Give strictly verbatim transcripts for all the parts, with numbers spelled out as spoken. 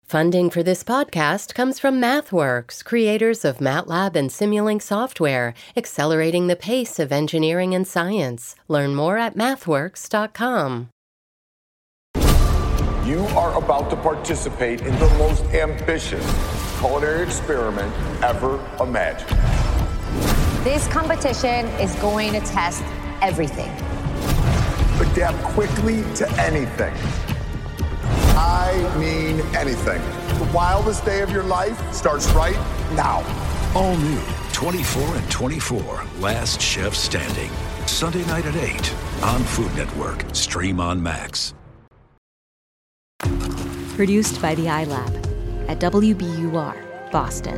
Funding for this podcast comes from MathWorks, creators of MATLAB and Simulink software, accelerating the pace of engineering and science. Learn more at mathworks dot com. You are about to participate in the most ambitious culinary experiment ever imagined. This competition is going to test everything. Adapt quickly to anything. I mean anything. The wildest day of your life starts right now. All new twenty-four and twenty-four, Last Chef Standing. Sunday night at eight on Food Network. Stream on Max. Produced by the iLab at W B U R, Boston.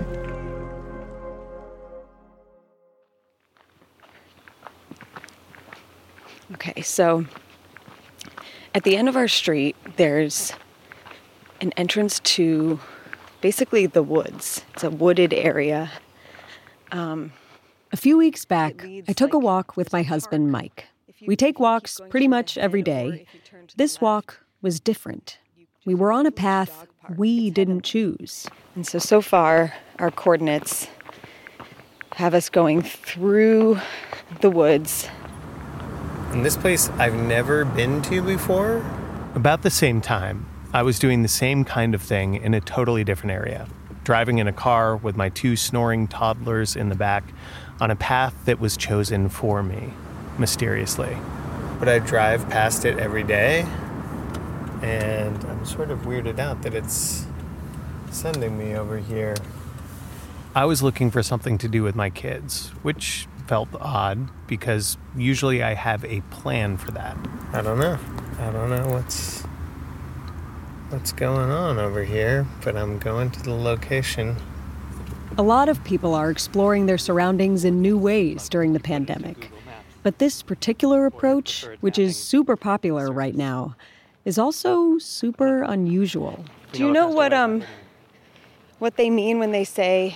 Okay, so at the end of our street, there's an entrance to basically the woods. It's a wooded area. Um, a few weeks back, I took a walk with my husband, Mike. We take walks pretty much every day. This walk was different. We were on a path we didn't choose. And so, so far, our coordinates have us going through the woods. And this place I've never been to before. About the same time, I was doing the same kind of thing in a totally different area, driving in a car with my two snoring toddlers in the back on a path that was chosen for me, mysteriously. But I drive past it every day, and I'm sort of weirded out that it's sending me over here. I was looking for something to do with my kids, which felt odd because usually I have a plan for that. I don't know. I don't know what's what's going on over here, but I'm going to the location. A lot of people are exploring their surroundings in new ways during the pandemic. But this particular approach, which is super popular right now, is also super unusual. Do you know what um what they mean when they say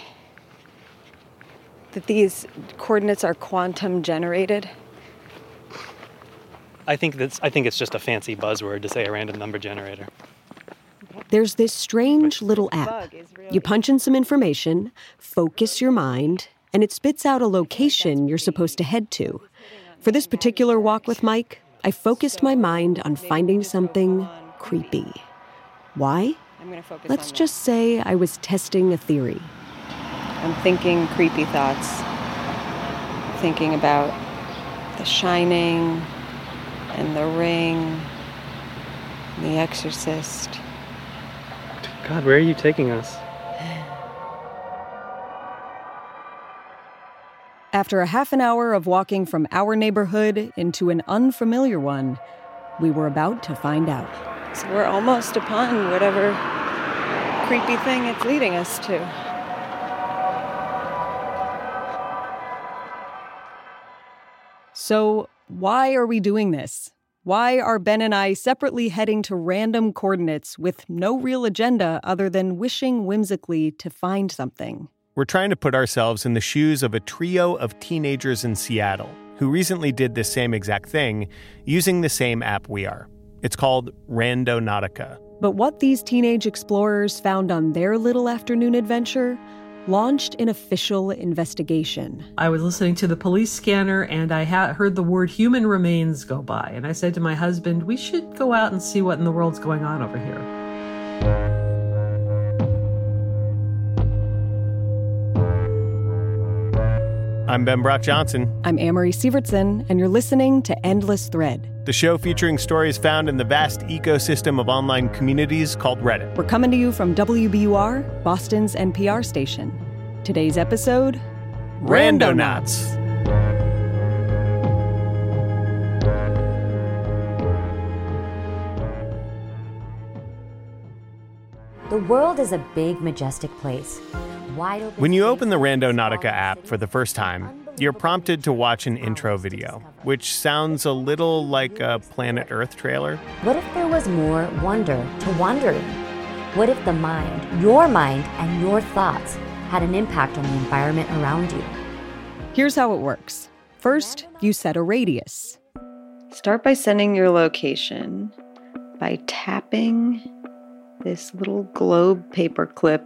that these coordinates are quantum generated? I think that's I think it's just a fancy buzzword to say a random number generator. There's this strange little app. You punch in some information, focus your mind, and it spits out a location you're supposed to head to. For this particular walk with Mike, I focused my mind on finding something creepy. Why? Let's just say I was testing a theory. I'm thinking creepy thoughts. Thinking about The Shining and The Ring, and The Exorcist. God, where are you taking us? After a half an hour of walking from our neighborhood into an unfamiliar one, we were about to find out. So we're almost upon whatever creepy thing it's leading us to. So why are we doing this? Why are Ben and I separately heading to random coordinates with no real agenda other than wishing whimsically to find something? We're trying to put ourselves in the shoes of a trio of teenagers in Seattle who recently did the same exact thing using the same app we are. It's called Randonautica. But what these teenage explorers found on their little afternoon adventure launched an official investigation. I was listening to the police scanner and I ha- heard the word human remains go by. And I said to my husband, we should go out and see what in the world's going on over here. I'm Ben Brock Johnson. I'm Amory Sievertson, and you're listening to Endless Thread, the show featuring stories found in the vast ecosystem of online communities called Reddit. We're coming to you from W B U R, Boston's N P R station. Today's episode, Randonauts. The world is a big, majestic place. Wide open. When you open the Randonautica app for the first time, you're prompted to watch an intro video, which sounds a little like a Planet Earth trailer. What if there was more wonder to wonder in? What if the mind, your mind, and your thoughts had an impact on the environment around you? Here's how it works. First, you set a radius. Start by sending your location by tapping this little globe paperclip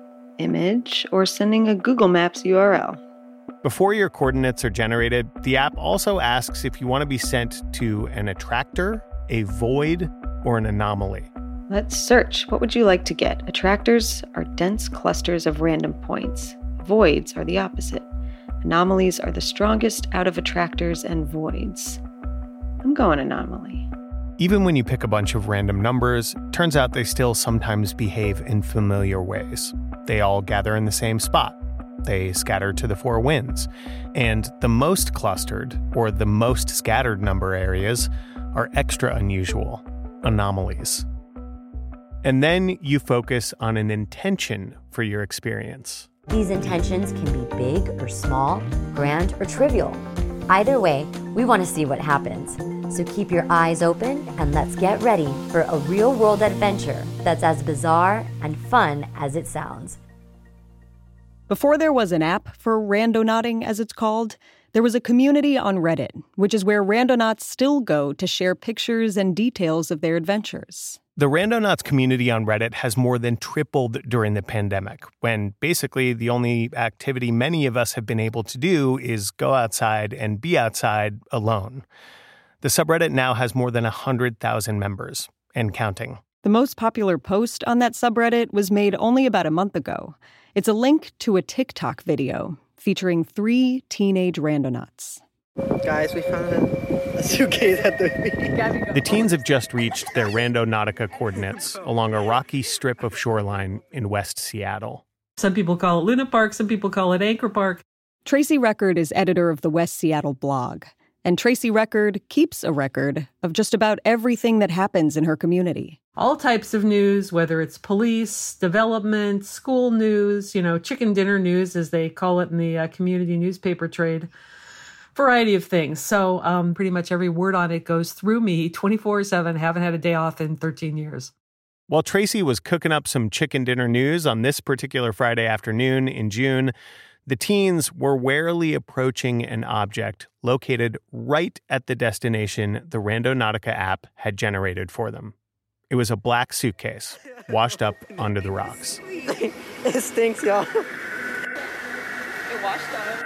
image or sending a Google Maps U R L. Before your coordinates are generated, the app also asks if you want to be sent to an attractor, a void, or an anomaly. Let's search. What would you like to get? Attractors are dense clusters of random points. Voids are the opposite. Anomalies are the strongest out of attractors and voids. I'm going anomaly. Even when you pick a bunch of random numbers, turns out they still sometimes behave in familiar ways. They all gather in the same spot. They scatter to the four winds. And the most clustered, or the most scattered number areas, are extra unusual, anomalies. And then you focus on an intention for your experience. These intentions can be big or small, grand or trivial. Either way, we want to see what happens. So keep your eyes open and let's get ready for a real-world adventure that's as bizarre and fun as it sounds. Before there was an app for randonauting, as it's called, there was a community on Reddit, which is where randonauts still go to share pictures and details of their adventures. The Randonauts community on Reddit has more than tripled during the pandemic, when basically the only activity many of us have been able to do is go outside and be outside alone. The subreddit now has more than one hundred thousand members, and counting. The most popular post on that subreddit was made only about a month ago. It's a link to a TikTok video featuring three teenage randonauts. Guys, we found a, a suitcase at the beach. The teens have just reached their Randonautica coordinates along a rocky strip of shoreline in West Seattle. Some people call it Luna Park, some people call it Anchor Park. Tracy Record is editor of the West Seattle blog, and Tracy Record keeps a record of just about everything that happens in her community. All types of news, whether it's police, development, school news, you know, chicken dinner news, as they call it in the uh, community newspaper trade. Variety of things. So um, pretty much every word on it goes through me twenty-four seven. Haven't had a day off in thirteen years. While Tracy was cooking up some chicken dinner news on this particular Friday afternoon in June, the teens were warily approaching an object located right at the destination the Randonautica app had generated for them. It was a black suitcase washed up onto the rocks. It stinks, y'all. It washed up.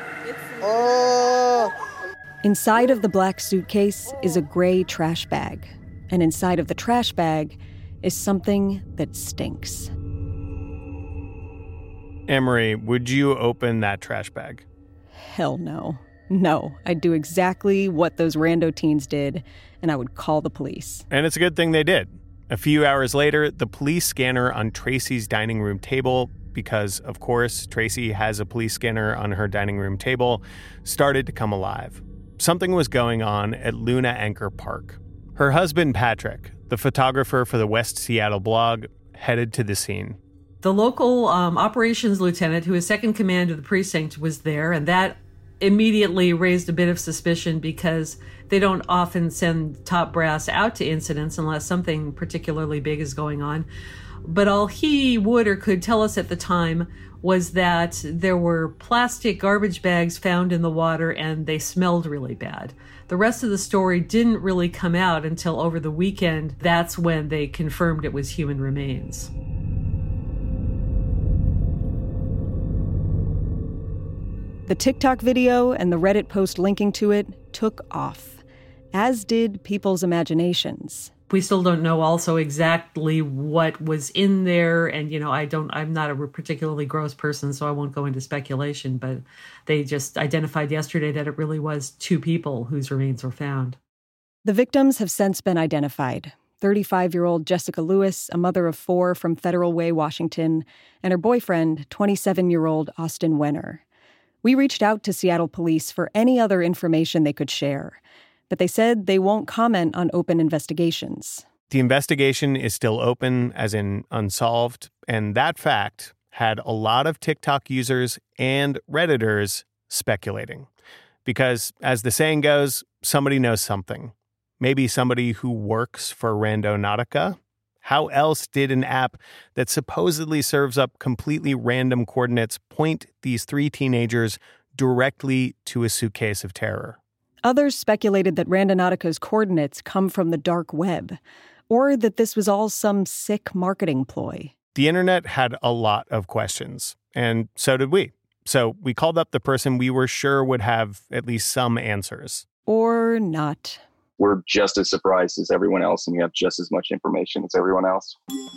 Oh! Inside of the black suitcase is a gray trash bag. And inside of the trash bag is something that stinks. Emery, would you open that trash bag? Hell no. No, I'd do exactly what those rando teens did, and I would call the police. And it's a good thing they did. A few hours later, the police scanner on Tracy's dining room table, because, of course, Tracy has a police scanner on her dining room table, started to come alive. Something was going on at Luna Anchor Park. Her husband, Patrick, the photographer for the West Seattle blog, headed to the scene. The local um, operations lieutenant, who is second command of the precinct, was there, and that immediately raised a bit of suspicion because they don't often send top brass out to incidents unless something particularly big is going on. But all he would or could tell us at the time was that there were plastic garbage bags found in the water and they smelled really bad. The rest of the story didn't really come out until over the weekend. That's when they confirmed it was human remains. The TikTok video and the Reddit post linking to it took off, as did people's imaginations. We still don't know also exactly what was in there. And, you know, I don't, I'm not a particularly gross person, so I won't go into speculation, but they just identified yesterday that it really was two people whose remains were found. The victims have since been identified. thirty-five-year-old Jessica Lewis, a mother of four from Federal Way, Washington, and her boyfriend, twenty-seven-year-old Austin Wenner. We reached out to Seattle police for any other information they could share, but they said they won't comment on open investigations. The investigation is still open, as in unsolved, and that fact had a lot of TikTok users and Redditors speculating. Because, as the saying goes, somebody knows something. Maybe somebody who works for Randonautica. How else did an app that supposedly serves up completely random coordinates point these three teenagers directly to a suitcase of terror? Others speculated that Randonautica's coordinates come from the dark web, or that this was all some sick marketing ploy. The internet had a lot of questions, and so did we. So we called up the person we were sure would have at least some answers. Or not. We're just as surprised as everyone else, and we have just as much information as everyone else.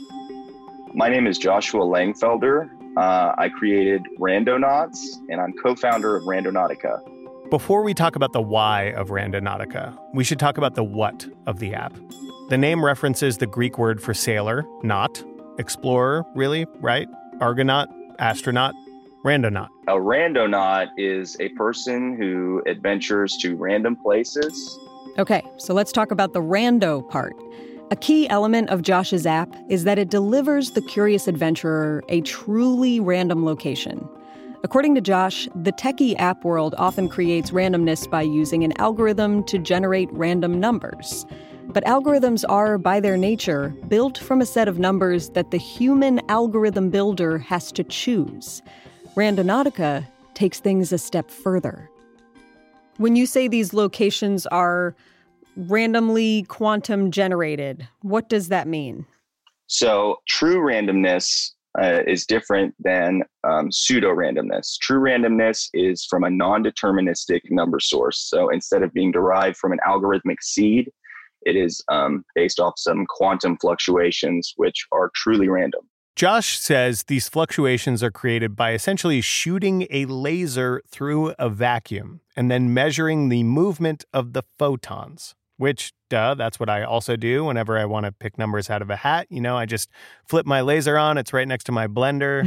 My name is Joshua Langfelder. Uh, I created Randonauts, and I'm co-founder of Randonautica. Before we talk about the why of Randonautica, we should talk about the what of the app. The name references the Greek word for sailor, naut, explorer, really, right? Argonaut, astronaut, randonaut. A randonaut is a person who adventures to random places. Okay, so let's talk about the rando part. A key element of Josh's app is that it delivers the curious adventurer a truly random location. According to Josh, the techie app world often creates randomness by using an algorithm to generate random numbers. But algorithms are, by their nature, built from a set of numbers that the human algorithm builder has to choose. Randonautica takes things a step further. When you say these locations are randomly quantum generated, what does that mean? So true randomness uh, is different than um, pseudo-randomness. True randomness is from a non-deterministic number source. So instead of being derived from an algorithmic seed, it is um, based off some quantum fluctuations, which are truly random. Josh says these fluctuations are created by essentially shooting a laser through a vacuum and then measuring the movement of the photons, which, duh, that's what I also do whenever I want to pick numbers out of a hat. You know, I just flip my laser on. It's right next to my blender.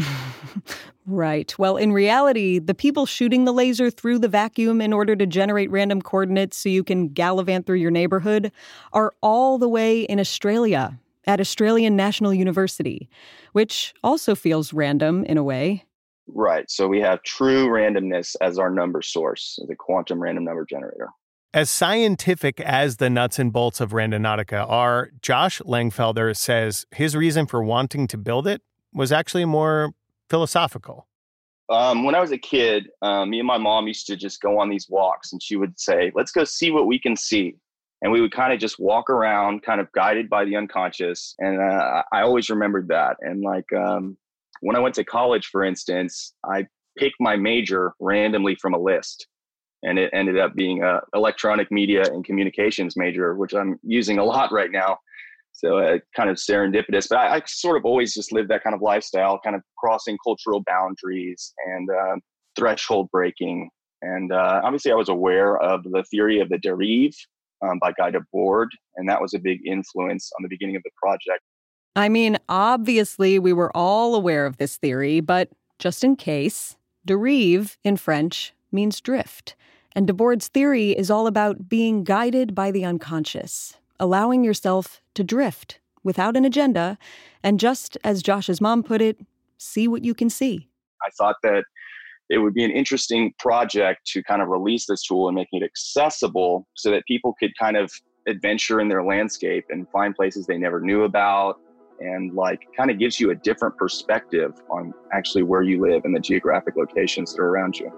Right. Well, in reality, the people shooting the laser through the vacuum in order to generate random coordinates so you can gallivant through your neighborhood are all the way in Australia at Australian National University, which also feels random in a way. Right. So we have true randomness as our number source, the quantum random number generator. As scientific as the nuts and bolts of Randonautica are, Josh Langfelder says his reason for wanting to build it was actually more philosophical. Um, when I was a kid, uh, me and my mom used to just go on these walks, and she would say, let's go see what we can see. And we would kind of just walk around, kind of guided by the unconscious. And uh, I always remembered that. And like um, when I went to college, for instance, I picked my major randomly from a list. And it ended up being a electronic media and communications major, which I'm using a lot right now. So uh, kind of serendipitous. But I, I sort of always just lived that kind of lifestyle, kind of crossing cultural boundaries and uh, threshold breaking. And uh, obviously I was aware of the theory of the derive um, by Guy Debord. And that was a big influence on the beginning of the project. I mean, obviously we were all aware of this theory, but just in case, derive in French means drift. And Debord's theory is all about being guided by the unconscious, allowing yourself to drift without an agenda, and just as Josh's mom put it, see what you can see. I thought that it would be an interesting project to kind of release this tool and making it accessible so that people could kind of adventure in their landscape and find places they never knew about, and like kind of gives you a different perspective on actually where you live and the geographic locations that are around you.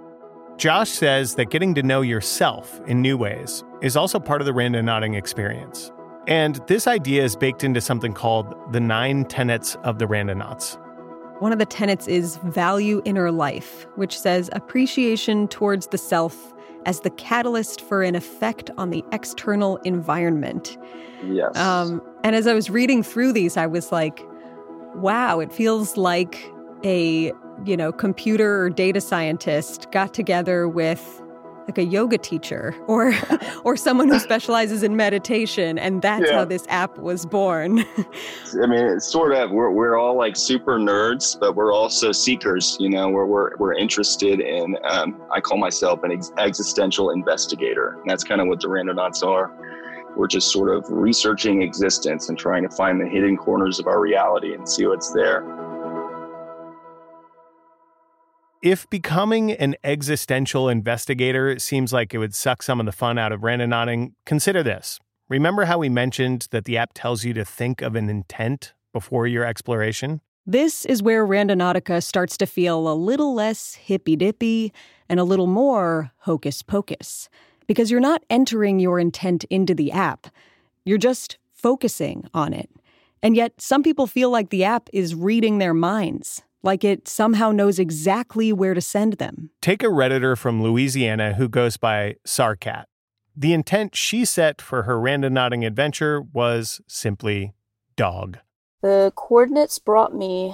Josh says that getting to know yourself in new ways is also part of the randonauting experience. And this idea is baked into something called the nine tenets of the Randonauts. One of the tenets is value inner life, which says appreciation towards the self as the catalyst for an effect on the external environment. Yes. Um, and as I was reading through these, I was like, wow, it feels like a, you know, computer or data scientist got together with like a yoga teacher or or someone who specializes in meditation, and that's yeah. how this app was born. I mean, it's sort of, we're we're all like super nerds, but we're also seekers, you know, we're we're, we're interested in, um, I call myself an ex- existential investigator. And that's kind of what the Randonauts are. We're just sort of researching existence and trying to find the hidden corners of our reality and see what's there. If becoming an existential investigator seems like it would suck some of the fun out of randonauting, consider this. Remember how we mentioned that the app tells you to think of an intent before your exploration? This is where Randonautica starts to feel a little less hippy-dippy and a little more hocus-pocus. Because you're not entering your intent into the app. You're just focusing on it. And yet some people feel like the app is reading their minds, like it somehow knows exactly where to send them. Take a Redditor from Louisiana who goes by Sarkat. The intent she set for her randonauting adventure was simply dog. The coordinates brought me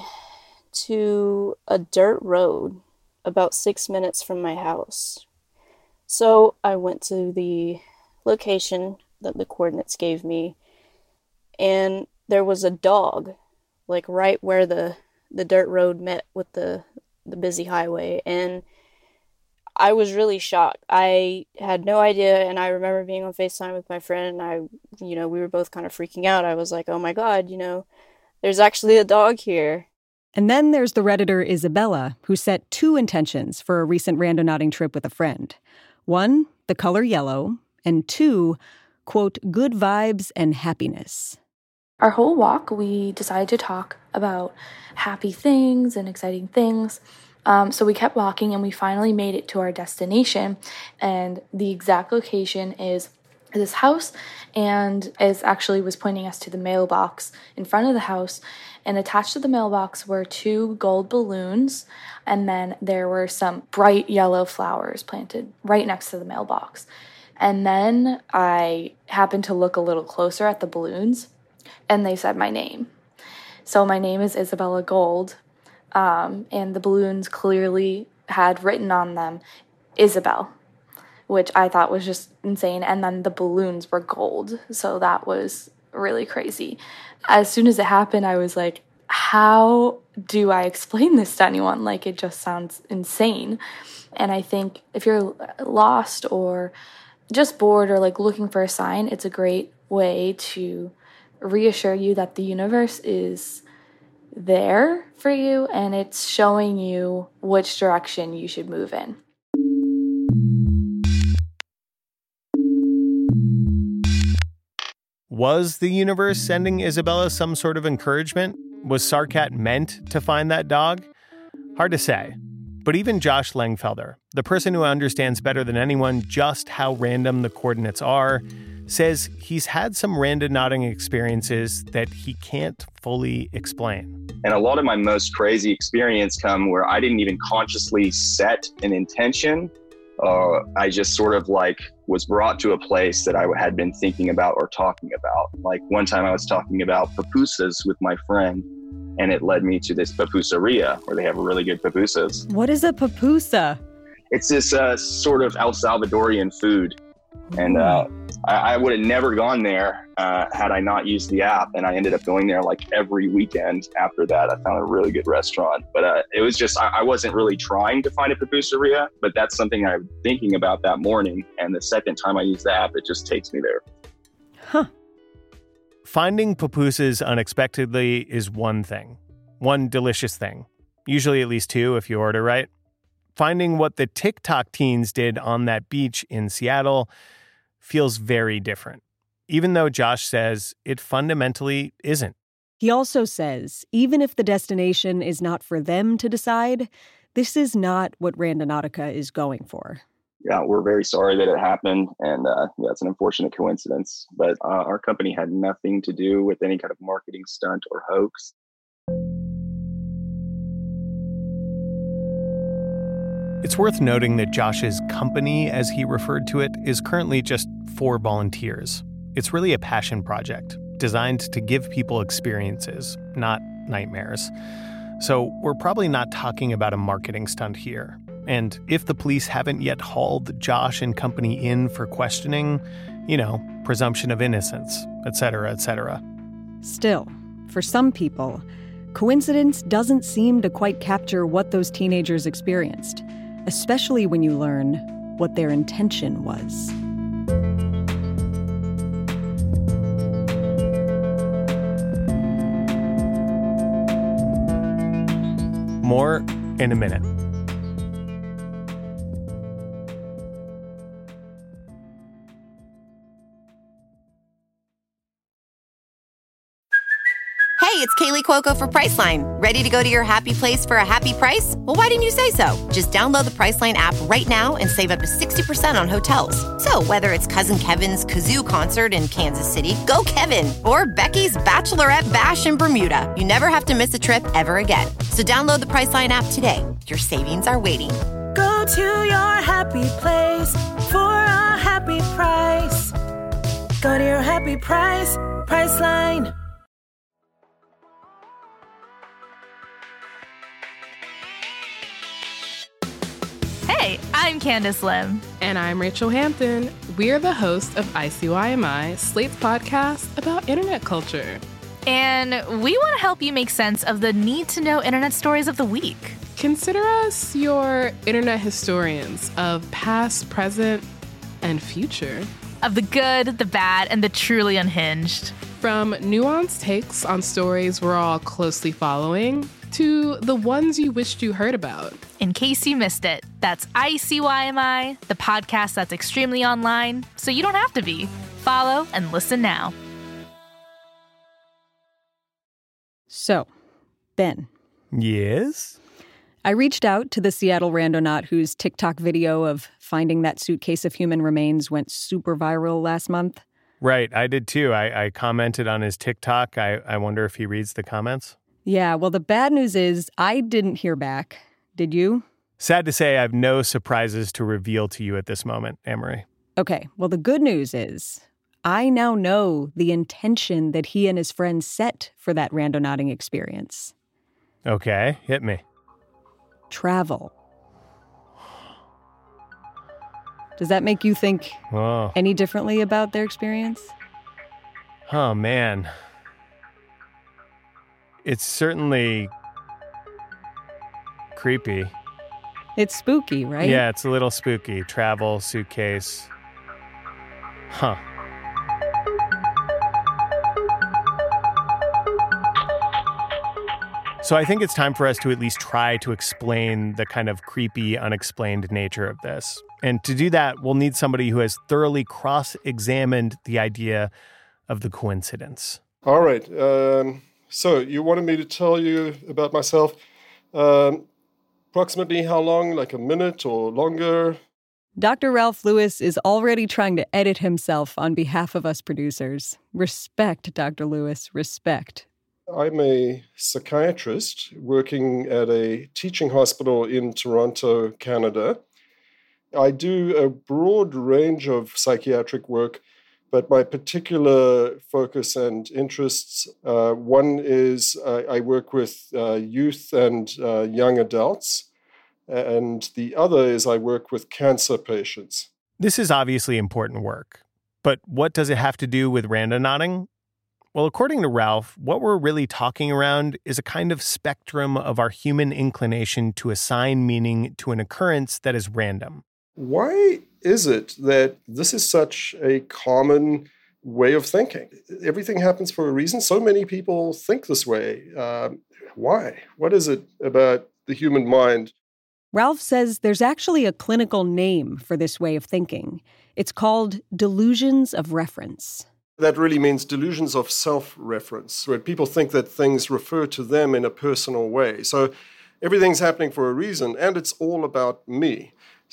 to a dirt road about six minutes from my house. So I went to the location that the coordinates gave me, and there was a dog, like right where the, the dirt road met with the, the busy highway, and I was really shocked. I had no idea, and I remember being on FaceTime with my friend, and I, you know, we were both kind of freaking out. I was like, oh my God, you know, there's actually a dog here. And then there's the Redditor Isabella, who set two intentions for a recent randonauting trip with a friend. One, the color yellow, and two, quote, good vibes and happiness. Our whole walk, we decided to talk about happy things and exciting things. Um, so we kept walking, and we finally made it to our destination. And the exact location is this house, and it actually was pointing us to the mailbox in front of the house. And attached to the mailbox were two gold balloons, and then there were some bright yellow flowers planted right next to the mailbox. And then I happened to look a little closer at the balloons, and they said my name. So my name is Isabella Gold, um, and the balloons clearly had written on them Isabel, which I thought was just insane. And then the balloons were gold, so that was really crazy. As soon as it happened, I was like, how do I explain this to anyone? Like, it just sounds insane. And I think if you're lost or just bored or like looking for a sign, it's a great way to reassure you that the universe is there for you and it's showing you which direction you should move in. Was the universe sending Isabella some sort of encouragement? Was Sarkat meant to find that dog? Hard to say. But even Josh Lengfelder, the person who understands better than anyone just how random the coordinates are, says he's had some randonauting experiences that he can't fully explain. And a lot of my most crazy experience come where I didn't even consciously set an intention. Uh, I just sort of like was brought to a place that I had been thinking about or talking about. Like one time I was talking about pupusas with my friend, and it led me to this pupuseria where they have really good pupusas. What is a pupusa? It's this uh, sort of El Salvadorian food. And uh, I, I would have never gone there uh, had I not used the app. And I ended up going there like every weekend after that. I found a really good restaurant. But uh, it was just, I, I wasn't really trying to find a pupuseria, but that's something I'm thinking about that morning. And the second time I use the app, it just takes me there. Huh. Finding pupusas unexpectedly is one thing. One delicious thing. Usually at least two if you order right. Finding what the TikTok teens did on that beach in Seattle feels very different, even though Josh says it fundamentally isn't. He also says, even if the destination is not for them to decide, this is not what Randonautica is going for. Yeah, we're very sorry that it happened, and uh, yeah, it's an unfortunate coincidence. But uh, our company had nothing to do with any kind of marketing stunt or hoax. It's worth noting that Josh's company, as he referred to it, is currently just four volunteers. It's really a passion project designed to give people experiences, not nightmares. So we're probably not talking about a marketing stunt here. And if the police haven't yet hauled Josh and company in for questioning, you know, presumption of innocence, et cetera, et cetera. Still, for some people, coincidence doesn't seem to quite capture what those teenagers experienced, especially when you learn what their intention was. More in a minute. Hey, it's Kaylee Kaylee Cuoco for Priceline. Ready to go to your happy place for a happy price? Well, why didn't you say so? Just download the Priceline app right now and save up to sixty percent on hotels. So whether it's Cousin Kevin's Kazoo Concert in Kansas City, go Kevin, or Becky's Bachelorette Bash in Bermuda, you never have to miss a trip ever again. So download the Priceline app today. Your savings are waiting. Go to your happy place for a happy price. Go to your happy price, Priceline. Hey, I'm Candace Lim. And I'm Rachel Hampton. We're the hosts of I C Y M I, Slate's podcast about internet culture. And we want to help you make sense of the need-to-know internet stories of the week. Consider us your internet historians of past, present, and future. Of the good, the bad, and the truly unhinged. From nuanced takes on stories we're all closely following to the ones you wished you heard about. In case you missed it, that's I C Y M I, the podcast that's extremely online, so you don't have to be. Follow and listen now. So, Ben. Yes? I reached out to the Seattle randonaut whose TikTok video of finding that suitcase of human remains went super viral last month. Right, I did too. I, I commented on his TikTok. I, I wonder if he reads the comments. Yeah, well, the bad news is I didn't hear back. Did you? Sad to say, I have no surprises to reveal to you at this moment, Amory. Okay, well, the good news is I now know the intention that he and his friends set for that randonauting experience. Okay, hit me. Travel. Does that make you think Whoa. any differently about their experience? Oh, man. It's certainly creepy. It's spooky, right? Yeah, it's a little spooky. Travel, suitcase. Huh. So I think it's time for us to at least try to explain the kind of creepy, unexplained nature of this. And to do that, we'll need somebody who has thoroughly cross-examined the idea of the coincidence. All right. Um, so you wanted me to tell you about myself. Um, approximately how long? Like a minute or longer? Doctor Ralph Lewis is already trying to edit himself on behalf of us producers. Respect, Doctor Lewis, respect. I'm a psychiatrist working at a teaching hospital in Toronto, Canada. I do a broad range of psychiatric work, but my particular focus and interests, uh, one is uh, I work with uh, youth and uh, young adults, and the other is I work with cancer patients. This is obviously important work, but what does it have to do with randonauting? Well, according to Ralph, what we're really talking around is a kind of spectrum of our human inclination to assign meaning to an occurrence that is random. Why is it that this is such a common way of thinking? Everything happens for a reason. So many people think this way. Um, why? What is it about the human mind? Ralph says there's actually a clinical name for this way of thinking. It's called delusions of reference. That really means delusions of self-reference, where people think that things refer to them in a personal way. So everything's happening for a reason, and it's all about me.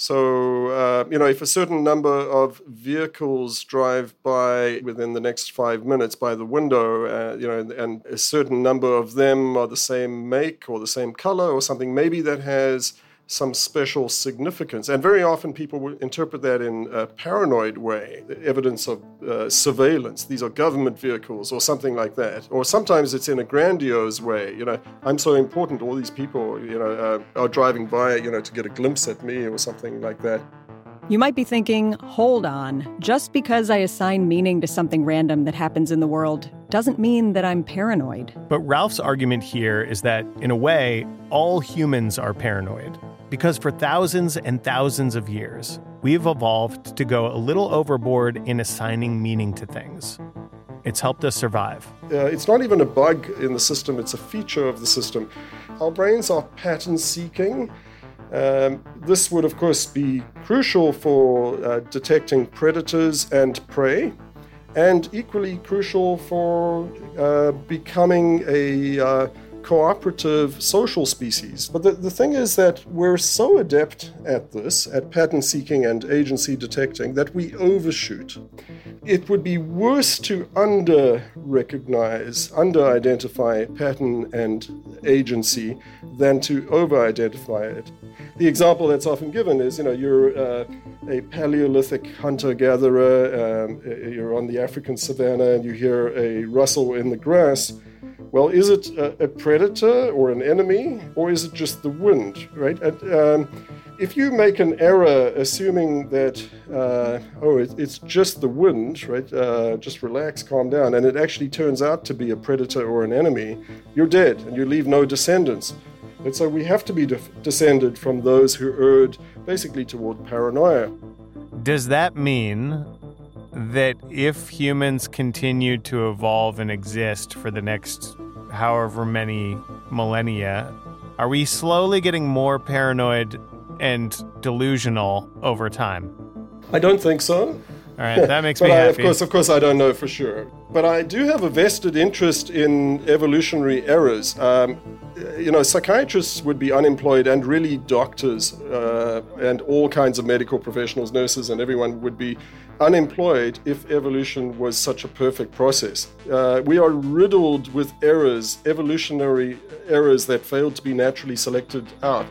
So, uh, you know, if a certain number of vehicles drive by within the next five minutes by the window, uh, you know, and a certain number of them are the same make or the same color or something, maybe that has some special significance. And very often people will interpret that in a paranoid way, the evidence of uh, surveillance. These are government vehicles or something like that. Or sometimes it's in a grandiose way. You know, I'm so important, all these people, you know, uh, are driving by, you know, to get a glimpse at me or something like that. You might be thinking, hold on, just because I assign meaning to something random that happens in the world doesn't mean that I'm paranoid. But Ralph's argument here is that, in a way, all humans are paranoid. Because for thousands and thousands of years, we've evolved to go a little overboard in assigning meaning to things. It's helped us survive. Uh, it's not even a bug in the system, it's a feature of the system. Our brains are pattern-seeking. Um, this would, of course, be crucial for uh, detecting predators and prey. and equally crucial for uh, becoming a uh, cooperative social species. But the, the thing is that we're so adept at this, at pattern seeking and agency detecting, that we overshoot. It would be worse to under-recognize, under-identify pattern and agency than to over-identify it. The example that's often given is, you know, you're uh, a Paleolithic hunter-gatherer, um, you're on the African savanna and you hear a rustle in the grass. Well, is it a, a predator or an enemy, or is it just the wind, right? And, um, if you make an error assuming that, uh, oh, it, it's just the wind, right? Uh, just relax, calm down, and it actually turns out to be a predator or an enemy, you're dead and you leave no descendants. And so we have to be de- descended from those who erred basically toward paranoia. Does that mean that if humans continue to evolve and exist for the next however many millennia, are we slowly getting more paranoid and delusional over time? I don't think so. All right, that makes me I, happy. Of course, of course, I don't know for sure. But I do have a vested interest in evolutionary errors. Um, you know, psychiatrists would be unemployed, and really doctors uh, and all kinds of medical professionals, nurses, and everyone would be unemployed if evolution was such a perfect process. Uh, we are riddled with errors, evolutionary errors that failed to be naturally selected out.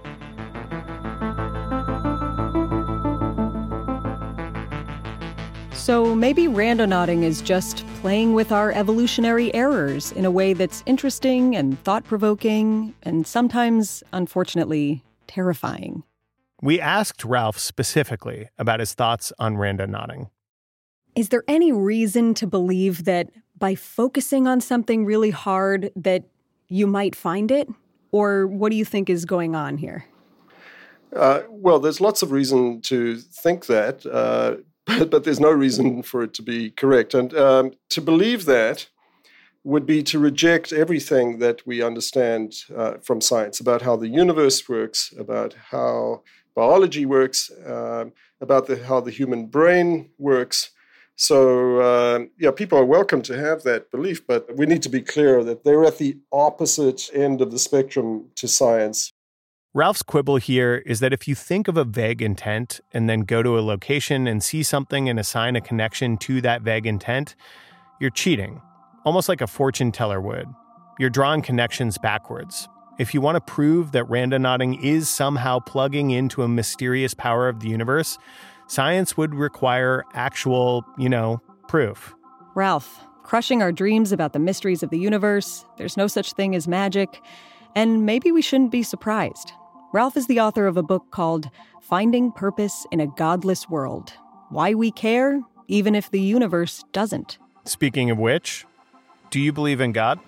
So maybe randonauting is just playing with our evolutionary errors in a way that's interesting and thought-provoking and sometimes, unfortunately, terrifying. We asked Ralph specifically about his thoughts on randonauting. Is there any reason to believe that by focusing on something really hard that you might find it? Or what do you think is going on here? Uh, well, there's lots of reason to think that. Uh, But, but there's no reason for it to be correct. And um, to believe that would be to reject everything that we understand uh, from science about how the universe works, about how biology works, um, about the, how the human brain works. So, uh, yeah, people are welcome to have that belief, but we need to be clear that they're at the opposite end of the spectrum to science. Ralph's quibble here is that if you think of a vague intent and then go to a location and see something and assign a connection to that vague intent, you're cheating, almost like a fortune teller would. You're drawing connections backwards. If you want to prove that randonauting is somehow plugging into a mysterious power of the universe, science would require actual, you know, proof. Ralph, crushing our dreams about the mysteries of the universe, there's no such thing as magic, and maybe we shouldn't be surprised. Ralph is the author of a book called Finding Purpose in a Godless World: Why We Care, Even If the Universe Doesn't. Speaking of which, do you believe in God?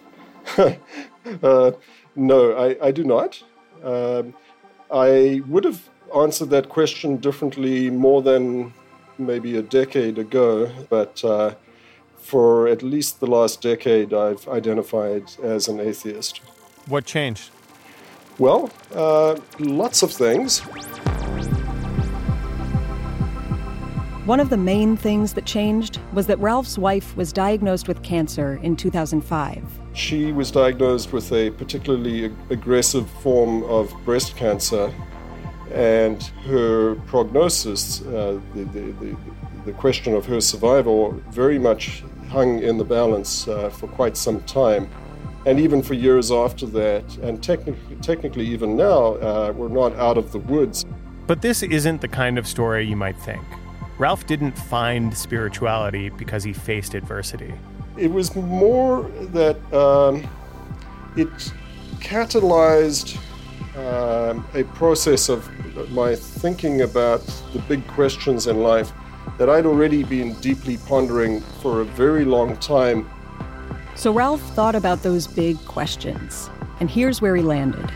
uh, no, I, I do not. Um, I would have answered that question differently more than maybe a decade ago, but uh, for at least the last decade, I've identified as an atheist. What changed? Well, uh, lots of things. One of the main things that changed was that Ralph's wife was diagnosed with cancer in two thousand five. She was diagnosed with a particularly ag- aggressive form of breast cancer, and her prognosis, uh, the, the, the, the question of her survival, very much hung in the balance uh, for quite some time. And even for years after that, and technically, technically even now, uh, we're not out of the woods. But this isn't the kind of story you might think. Ralph didn't find spirituality because he faced adversity. It was more that um, it catalyzed um, a process of my thinking about the big questions in life that I'd already been deeply pondering for a very long time. So Ralph thought about those big questions, and here's where he landed.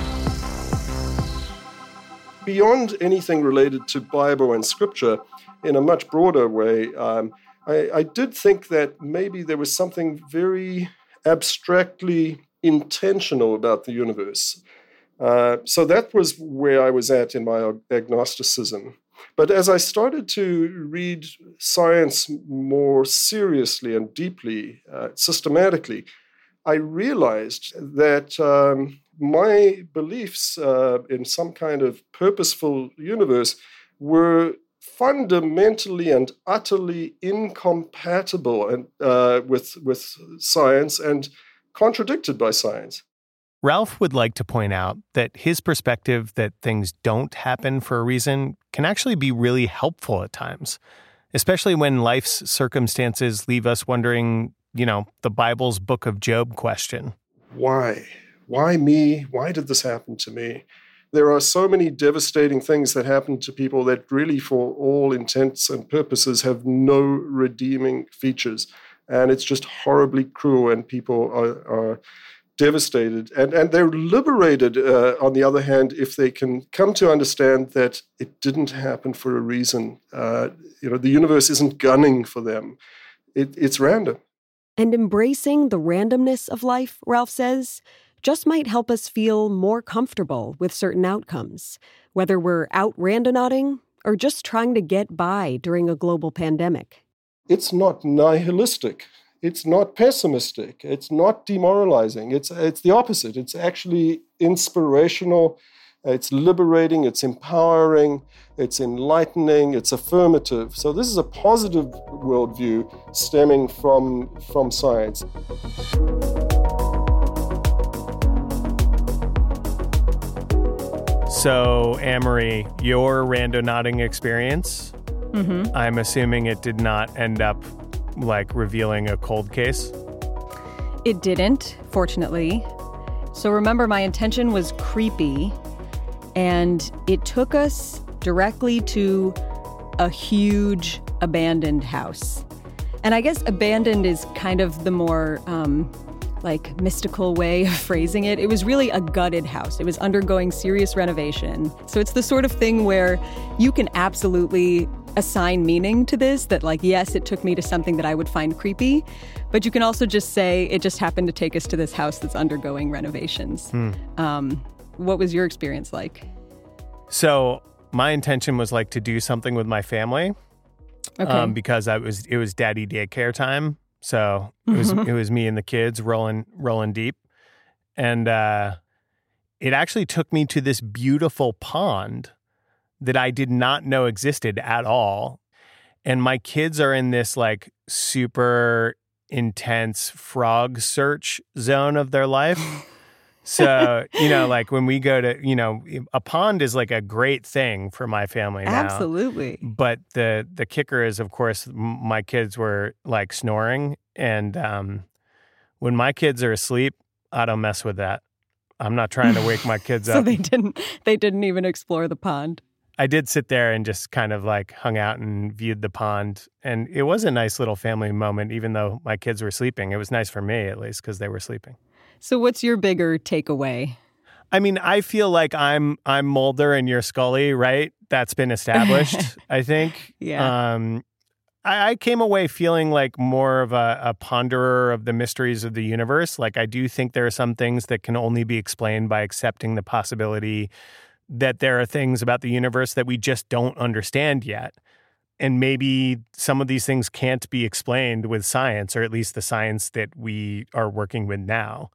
Beyond anything related to Bible and Scripture, in a much broader way, um, I, I did think that maybe there was something very abstractly intentional about the universe. Uh, so that was where I was at in my agnosticism. But as I started to read science more seriously and deeply, uh, systematically, I realized that um, my beliefs uh, in some kind of purposeful universe were fundamentally and utterly incompatible and, uh, with, with science and contradicted by science. Ralph would like to point out that his perspective that things don't happen for a reason can actually be really helpful at times, especially when life's circumstances leave us wondering, you know, the Bible's Book of Job question. Why? Why me? Why did this happen to me? There are so many devastating things that happen to people that really, for all intents and purposes, have no redeeming features. And it's just horribly cruel, and people are, are devastated. And, and they're liberated, uh, on the other hand, if they can come to understand that it didn't happen for a reason. Uh, you know, the universe isn't gunning for them. It, it's random. And embracing the randomness of life, Ralph says, just might help us feel more comfortable with certain outcomes, whether we're out randonauting or just trying to get by during a global pandemic. It's not nihilistic. It's not pessimistic. It's not demoralizing. It's it's the opposite. It's actually inspirational. It's liberating. It's empowering. It's enlightening. It's affirmative. So this is a positive worldview stemming from, from science. So, Amory, your randonauting experience, Mm-hmm. I'm assuming it did not end up like revealing a cold case? It didn't, fortunately. So remember, my intention was creepy, and it took us directly to a huge abandoned house. And I guess abandoned is kind of the more um, like mystical way of phrasing it. It was really a gutted house. It was undergoing serious renovation. So it's the sort of thing where you can absolutely assign meaning to this, that like, yes, it took me to something that I would find creepy, but you can also just say it just happened to take us to this house that's undergoing renovations. Hmm. Um, what was your experience like? So my intention was like to do something with my family, Okay. um, because I was it was daddy daycare time. So it was it was me and the kids rolling rolling deep, and uh, it actually took me to this beautiful pond that I did not know existed at all. And my kids are in this like super intense frog search zone of their life. So, you know, like when we go to, you know, a pond is like a great thing for my family now. Absolutely. But the the kicker is, of course, m- my kids were like snoring. And um, when my kids are asleep, I don't mess with that. I'm not trying to wake my kids so up. they didn't they didn't even explore the pond. I did sit there and just kind of like hung out and viewed the pond. And it was a nice little family moment, even though my kids were sleeping. It was nice for me, at least, because they were sleeping. So what's your bigger takeaway? I mean, I feel like I'm I'm Mulder and you're Scully, right? That's been established, I think. Yeah. Um, I, I came away feeling like more of a, a ponderer of the mysteries of the universe. Like, I do think there are some things that can only be explained by accepting the possibility that there are things about the universe that we just don't understand yet. And maybe some of these things can't be explained with science, or at least the science that we are working with now.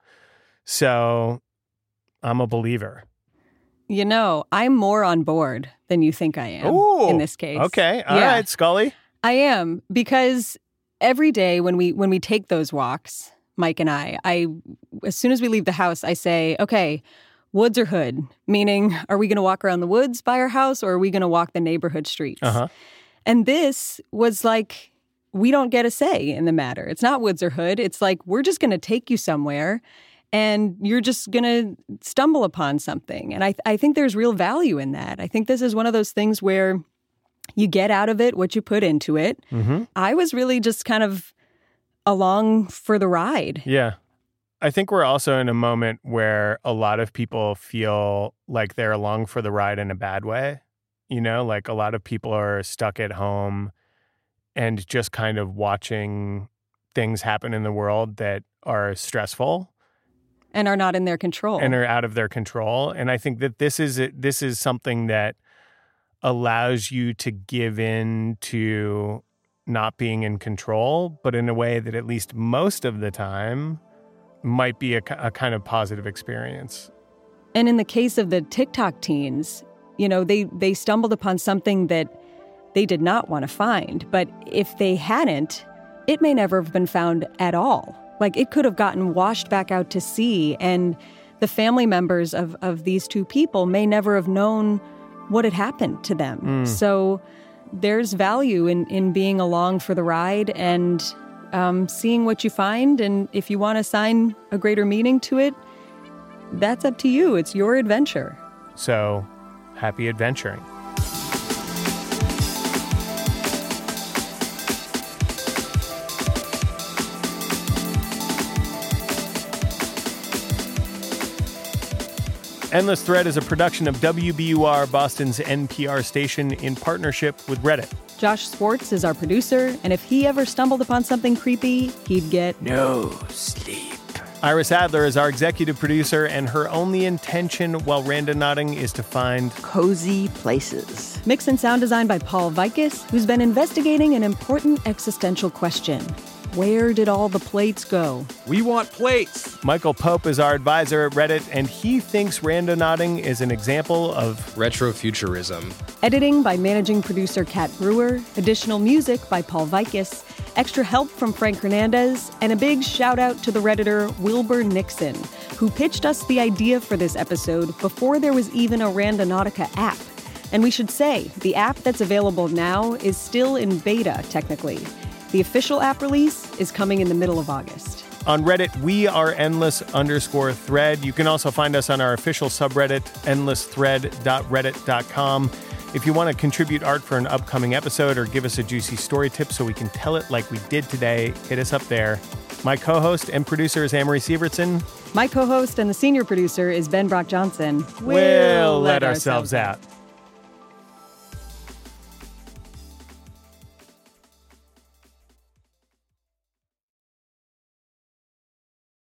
So I'm a believer. You know, I'm more on board than you think I am Ooh, in this case. Okay. All Yeah. right, Scully. I am, because every day when we when we take those walks, Mike and I, I as soon as we leave the house, I say, okay, woods or hood? Meaning, are we going to walk around the woods by our house, or are we going to walk the neighborhood streets? Uh-huh. And this was like, we don't get a say in the matter. It's not woods or hood. It's like, we're just going to take you somewhere, and you're just going to stumble upon something. And I, I think there's real value in that. I think this is one of those things where you get out of it what you put into it. Mm-hmm. I was really just kind of along for the ride. Yeah. I think we're also in a moment where a lot of people feel like they're along for the ride in a bad way. You know, like a lot of people are stuck at home and just kind of watching things happen in the world that are stressful And are not in their control. and are out of their control. And I think that this is this is something that allows you to give in to not being in control, but in a way that at least most of the time might be a, a kind of positive experience. And in the case of the TikTok teens, you know, they, they stumbled upon something that they did not want to find. But if they hadn't, it may never have been found at all. Like, it could have gotten washed back out to sea, and the family members of, of these two people may never have known what had happened to them. Mm. So there's value in, in being along for the ride and um, seeing what you find. And if you want to assign a greater meaning to it, that's up to you. It's your adventure. So, happy adventuring. Endless Thread is a production of W B U R, Boston's N P R station, in partnership with Reddit. Josh Swartz is our producer, and if he ever stumbled upon something creepy, he'd get no sleep. Iris Adler is our executive producer, and her only intention while randonauting is to find cozy places. Mix and sound design by Paul Vikis, who's been investigating an important existential question. Where did all the plates go? We want plates. Michael Pope is our advisor at Reddit, and he thinks randonauting is an example of retrofuturism. Editing by managing producer Kat Brewer, additional music by Paul Vikis, extra help from Frank Hernandez, and a big shout out to the Redditor Wilbur Nixon, who pitched us the idea for this episode before there was even a Randonautica app. And we should say, the app that's available now is still in beta, technically. The official app release is coming in the middle of August. On Reddit, we are endless underscore thread. You can also find us on our official subreddit, endless thread dot reddit dot com. If you want to contribute art for an upcoming episode or give us a juicy story tip so we can tell it like we did today, hit us up there. My co-host and producer is Amory Sievertson. My co-host and the senior producer is Ben Brock Johnson. We'll, we'll let, let ourselves out. out.